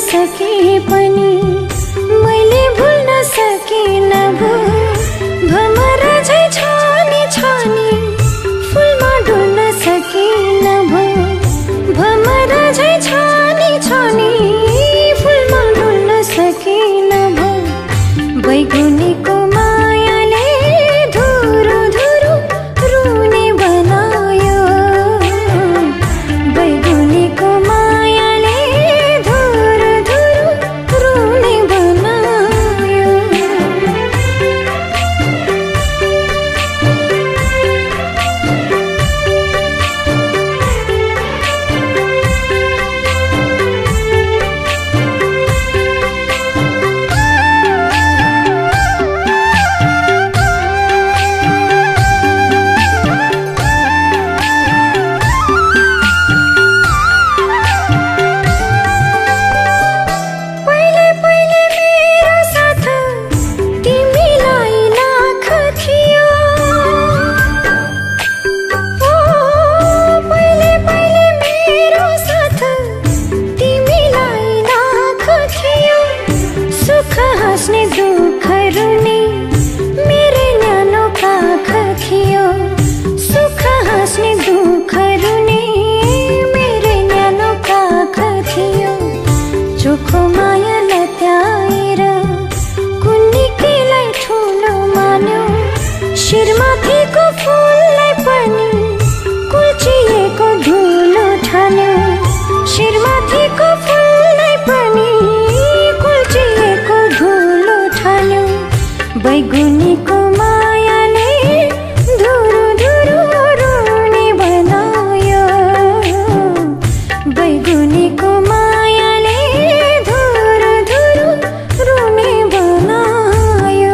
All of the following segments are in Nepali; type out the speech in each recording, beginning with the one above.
सके पनि मैले भुल्न सकिन भो भमरा झै छानी छानी फुलमा डुल्न सकिन भो भमरा झै छानी छानी फुलमा डुल्न सकिन भो बैगुनीको मायाले धुरु धुरु रुने बनायो बैगुनीको मायाले धुरु धुरु रुने बनायो हाँस्ने दुःख रुने मेरे न्यानो काख थियो सुख हाँस्ने दुःख रुने मेरे न्यानो काख थियो चोखो माया लत्याएर कुन्निकेलाई ठुलो मान्यो शिरमाथिको फुललाई पनि कुल्चिएको धुलो ठान्यो शिरमाथिको फुललाई पनि बैगुनीको मायाले धुरु धुरु रुने बनायो बैगुनीको मायाले धुरु धुरु रुने बनायो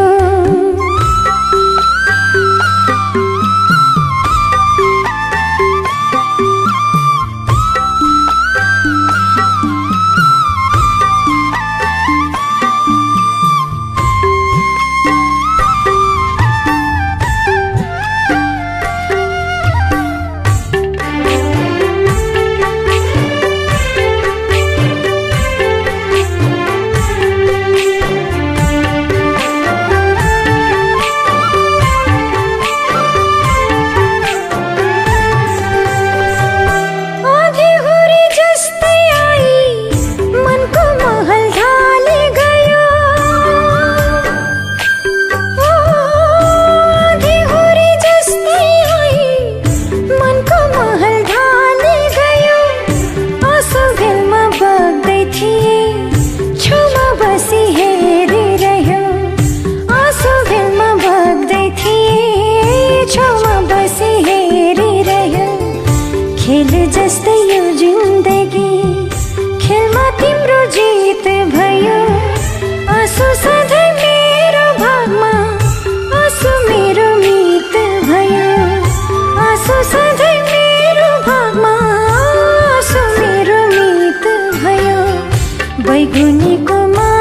खेल जस्तै यो जिन्दगी खेलमा तिम्रो जित भयो आँसु सधैँ मेरो भागमा आँसु मेरो मित भयो आँसु सधैँ मेरो भागमा आँसु मेरो मित भयो बैगुनीको